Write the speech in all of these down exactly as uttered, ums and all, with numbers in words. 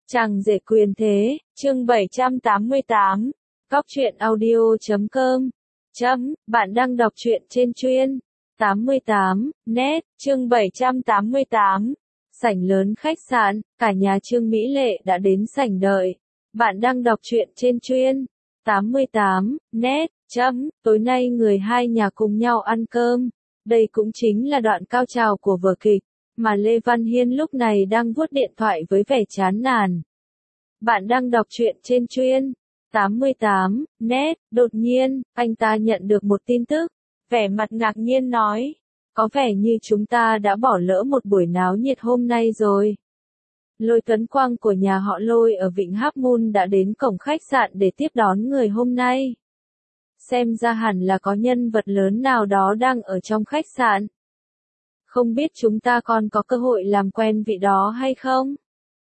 Chàng rể quyền thế, chương bảy trăm tám mươi tám, Cóc truyện audio chấm com, chấm, bạn đang đọc truyện trên chuyên, tám mươi tám, net, chương bảy trăm tám mươi tám, sảnh lớn khách sạn, cả nhà Trương Mỹ Lệ đã đến sảnh đợi. Bạn đang đọc truyện trên chuyên, tám mươi tám, net, chấm, tối nay người hai nhà cùng nhau ăn cơm. Đây cũng chính là đoạn cao trào của vở kịch, mà Lê Văn Hiên lúc này đang vuốt điện thoại với vẻ chán nản. Bạn đang đọc truyện trên chuyên, tám mươi tám, net, đột nhiên, anh ta nhận được một tin tức, vẻ mặt ngạc nhiên nói, có vẻ như chúng ta đã bỏ lỡ một buổi náo nhiệt hôm nay rồi. Lôi Tuấn Quang của nhà họ Lôi ở Vịnh Half Moon đã đến cổng khách sạn để tiếp đón người hôm nay. Xem ra hẳn là có nhân vật lớn nào đó đang ở trong khách sạn. Không biết chúng ta còn có cơ hội làm quen vị đó hay không?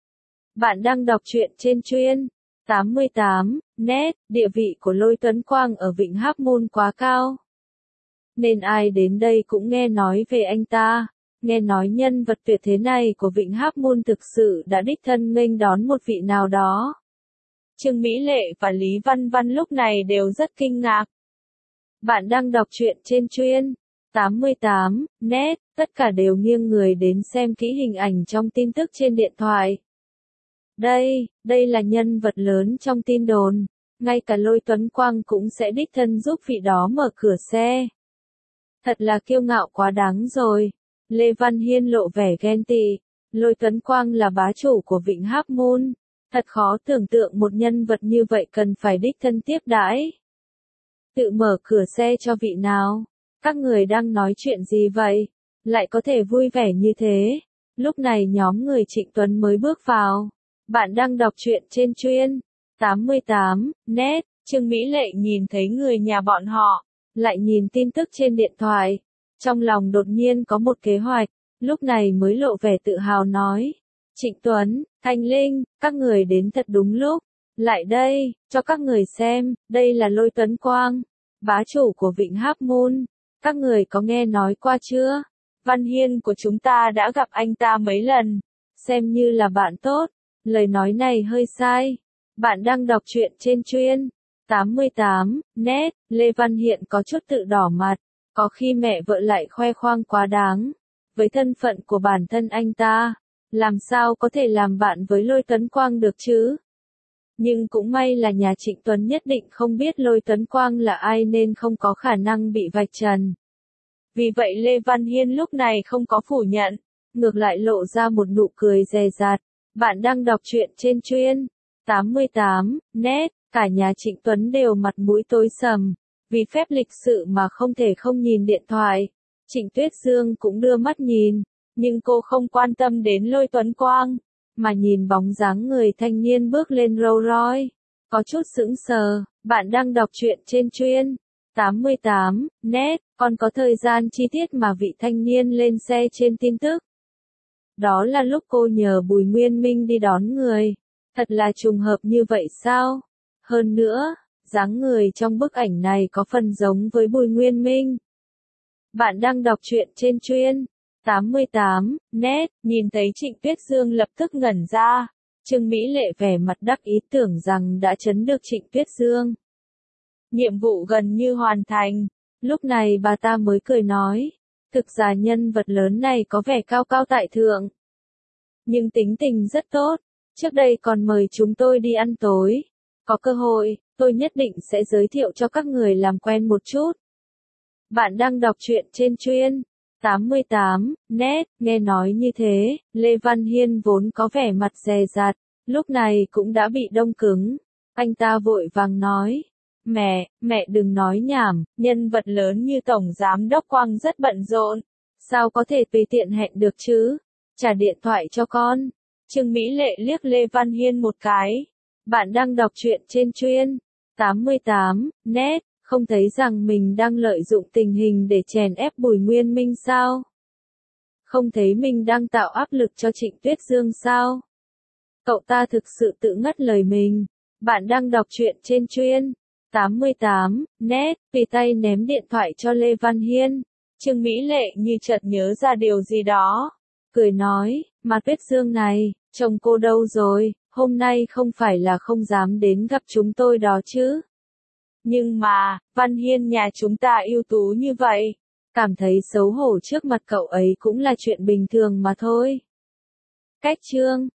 Bạn đang đọc truyện trên chuyên, tám mươi tám, net, địa vị của Lôi Tuấn Quang ở Vịnh Half Moon quá cao. Nên ai đến đây cũng nghe nói về anh ta, nghe nói nhân vật tuyệt thế này của Vịnh Half Moon thực sự đã đích thân nghênh đón một vị nào đó. Trương Mỹ Lệ và Lý Văn Văn lúc này đều rất kinh ngạc. Bạn đang đọc truyện trên chuyên, tám mươi tám, net, tất cả đều nghiêng người đến xem kỹ hình ảnh trong tin tức trên điện thoại. Đây, đây là nhân vật lớn trong tin đồn, ngay cả Lôi Tuấn Quang cũng sẽ đích thân giúp vị đó mở cửa xe. Thật là kiêu ngạo quá đáng rồi. Lê Văn Hiên lộ vẻ ghen tị, Lôi Tuấn Quang là bá chủ của Vịnh Half Moon, thật khó tưởng tượng một nhân vật như vậy cần phải đích thân tiếp đãi. Tự mở cửa xe cho vị nào? Các người đang nói chuyện gì vậy? Lại có thể vui vẻ như thế? Lúc này nhóm người Trịnh Tuấn mới bước vào. Bạn đang đọc truyện trên chuyên, tám mươi tám, net, Trương Mỹ Lệ nhìn thấy người nhà bọn họ, lại nhìn tin tức trên điện thoại. Trong lòng đột nhiên có một kế hoạch, lúc này mới lộ vẻ tự hào nói. Trịnh Tuấn, Thanh Linh, các người đến thật đúng lúc. Lại đây, cho các người xem, đây là Lôi Tuấn Quang, bá chủ của Vịnh Half Moon. Các người có nghe nói qua chưa? Văn Hiên của chúng ta đã gặp anh ta mấy lần, xem như là bạn tốt. Lời nói này hơi sai. Bạn đang đọc truyện trên chuyên, tám mươi tám, net, Lê Văn Hiện có chút tự đỏ mặt, có khi mẹ vợ lại khoe khoang quá đáng. Với thân phận của bản thân anh ta, làm sao có thể làm bạn với Lôi Tuấn Quang được chứ? Nhưng cũng may là nhà Trịnh Tuấn nhất định không biết Lôi Tuấn Quang là ai nên không có khả năng bị vạch trần. Vì vậy Lê Văn Hiên lúc này không có phủ nhận, ngược lại lộ ra một nụ cười dè dặt. Bạn đang đọc truyện trên chuyên, tám mươi tám, net, cả nhà Trịnh Tuấn đều mặt mũi tối sầm, vì phép lịch sự mà không thể không nhìn điện thoại. Trịnh Tuyết Dương cũng đưa mắt nhìn, nhưng cô không quan tâm đến Lôi Tuấn Quang, mà nhìn bóng dáng người thanh niên bước lên Rolls Royce, có chút sững sờ. Bạn đang đọc truyện trên chuyên, tám mươi tám, net, còn có thời gian chi tiết mà vị thanh niên lên xe trên tin tức. Đó là lúc cô nhờ Bùi Nguyên Minh đi đón người. Thật là trùng hợp như vậy sao? Hơn nữa, dáng người trong bức ảnh này có phần giống với Bùi Nguyên Minh. Bạn đang đọc truyện trên chuyên, tám mươi tám, net, nhìn thấy Trịnh Tuyết Dương lập tức ngẩn ra. Trương Mỹ Lệ vẻ mặt đắc ý tưởng rằng đã trấn được Trịnh Tuyết Dương. Nhiệm vụ gần như hoàn thành. Lúc này bà ta mới cười nói. Thực ra nhân vật lớn này có vẻ cao cao tại thượng, nhưng tính tình rất tốt. Trước đây còn mời chúng tôi đi ăn tối. Có cơ hội, tôi nhất định sẽ giới thiệu cho các người làm quen một chút. Bạn đang đọc truyện trên chuyên, tám mươi tám, net, nghe nói như thế, Lê Văn Hiên vốn có vẻ mặt dè dặt, lúc này cũng đã bị đông cứng. Anh ta vội vàng nói. Mẹ, mẹ đừng nói nhảm, nhân vật lớn như Tổng Giám Đốc Quang rất bận rộn. Sao có thể tùy tiện hẹn được chứ? Trả điện thoại cho con. Trương Mỹ Lệ liếc Lê Văn Hiên một cái. Bạn đang đọc truyện trên chuyên, tám mươi tám, net, không thấy rằng mình đang lợi dụng tình hình để chèn ép Bùi Nguyên Minh sao? Không thấy mình đang tạo áp lực cho Trịnh Tuyết Dương sao? Cậu ta thực sự tự ngắt lời mình. Bạn đang đọc truyện trên chuyên, tám mươi tám, net, tùy tay ném điện thoại cho Lê Văn Hiên. Trương Mỹ Lệ như chợt nhớ ra điều gì đó. Cười nói, mà Tuyết Dương này, chồng cô đâu rồi? hôm nay không phải là không dám đến gặp chúng tôi đó chứ. Nhưng mà, Văn Hiên nhà chúng ta ưu tú như vậy, cảm thấy xấu hổ trước mặt cậu ấy cũng là chuyện bình thường mà thôi. Cách chương